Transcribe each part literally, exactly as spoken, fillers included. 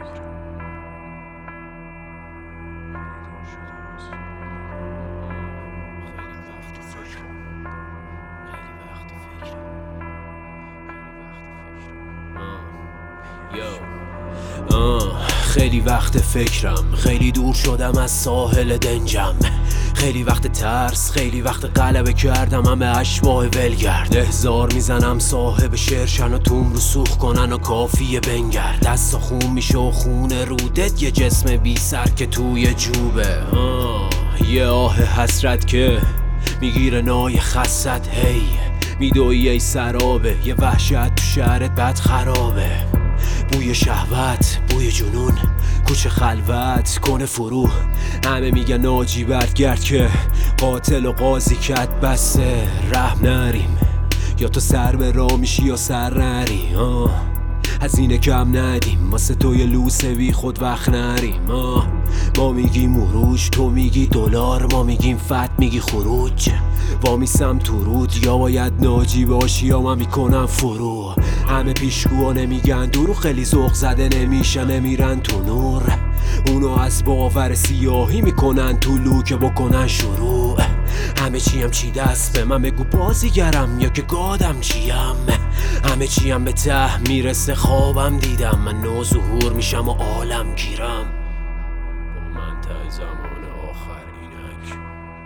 خیلی وقت فکرم، خیلی دور شدم از ساحل دنجم، خیلی وقت ترس، خیلی وقت غلبه کردم همه اشباه ولگرد. احضار میزنم صاحب شرشن و توم رو سوخ کنن و کافیه بنگرد. دست خون میشه و خون رودت یه جسم بی سر که توی جوبه. آه. یه آه حسرت که میگیره نای خست، هی میدوی ای سرابه، یه وحشت تو شهرت بد خرابه. بوی شهوت، بوی جنون، کوچه خلوت کنه فرو. همه میگن ناجی برگرد که قاتل و قاضی کت بسته. رحم نریم یا تو سر به راه میشی یا سر نری. آه. هزینه کم ندیم واسه توی لوسه بی خود وقت نریم. آه. ما میگیم مروج، تو میگی دلار، ما میگیم فت، میگی خروج. وامیسم تو رود، یا باید ناجی باشی یا من میکنم فرو. همه پیشگوها نمیگن درو، خیلی ذوق زده نمیشن نمیرن تو نور. اونو از باور سیاهی میکنن تو لو که بکنن شروع. همه چیم چی دست به من بگو بازیگرم یا که گادم چیم. همه چیم به ته میرسه خوابم دیدم، من نو ظهور میشم و عالم گیرم. با من ته زمان آخر اینک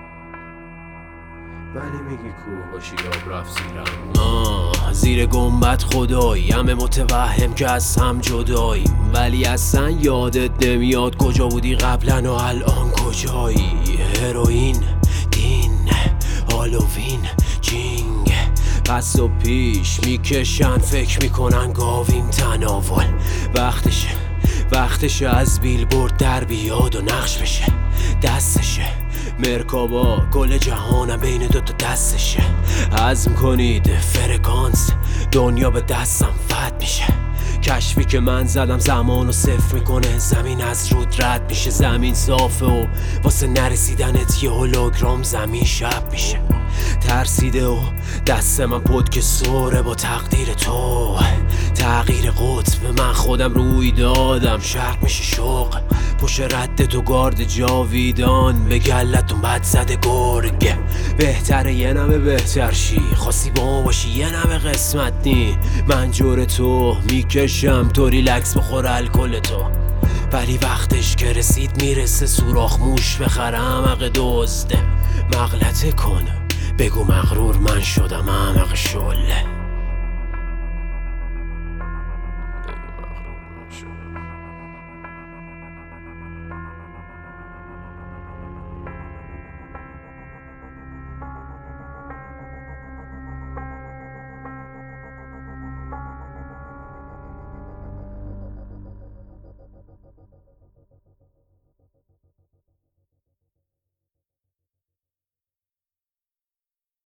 ولی میگی کوه باشی آب رفت زیرم. آه زیر گنبد خدایی همه متوهم که از هم جداییم، ولی اصلا یادت نمیاد کجا بودی قبلا و الان کجایی. هروئین، دین، هالووین، جینگ، پس و پیش میکشن فکر میکنن گاویم تناول. وقتشه وقتشه از بیلبورد در بیاد و نقش بشه. دستشه مرکابا کل جهانم بین دوتا دستشه. عزم کنید فرکانس دنیا به دستم فت میشه. کشفی که من زدم زمان و صفر میکنه، زمین از رود رد میشه. زمین صافه و واسه نرسیدنت یه هولوگرام زمین شب میشه. ترسیده و دست من پد که سوره با تقدیر تو. تغییر قطب من خودم روی دادم، شرق میشه شوق پشت رد تو گارد جاویدان. به گلتون بد زده گرگ، بهتره یه نمه بهتر شی. خواستی با ما باشی یه نمه قسمت نی. من جور تو میکشم تو ریلکس بخور الکل تو. ولی وقتش که رسید میرسه سوراخ موش بخرم حق دزد. مغلطه کن بگو مغرور من شدم احمق شله. بگو مغرور من شدم.